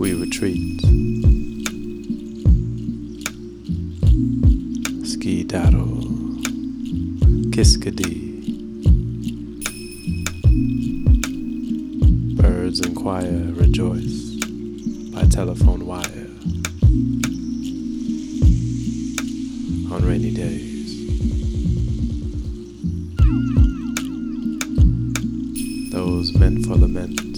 we retreat. Ski daddle, kiskadee. Birds in choir rejoice by telephone wire on rainy days. Those meant for lament